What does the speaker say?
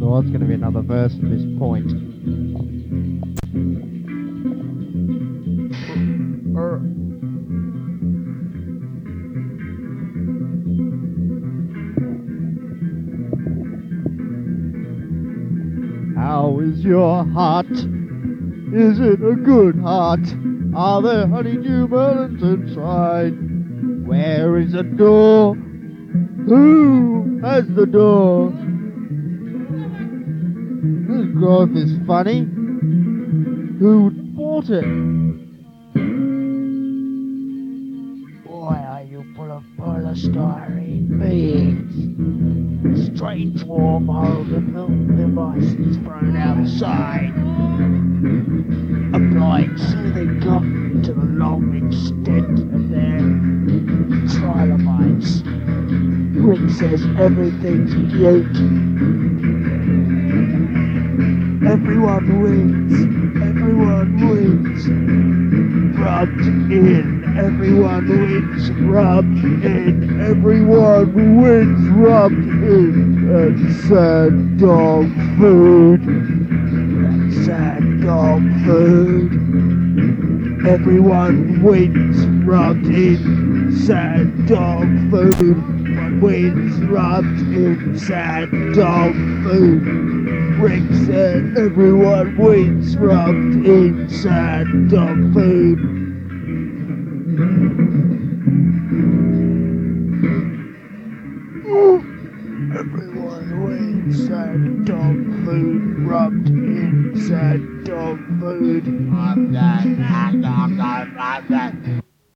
Oh, it's going to be another verse at this point. How is your heart? Is it a good heart? Are there honeydew melons inside? Where is the door? Who has the door? This growth is funny. Who bought it? Why are you full of polystyrene beings? A strange warm holding milk devices thrown outside. Applying soothing cotton to the long extent of their trilobites. Rick says everything's cute. Everyone wins. Everyone wins. Rubbed in. Everyone wins. Rubbed in. Everyone wins. Rubbed in. That's sad dog food. That's sad dog food. Everyone wins. Rubbed in. Sad dog food. Wins rubbed in sad dog food. Rick said everyone wins rubbed in sad dog food. Everyone wins sad dog food rubbed in sad dog food.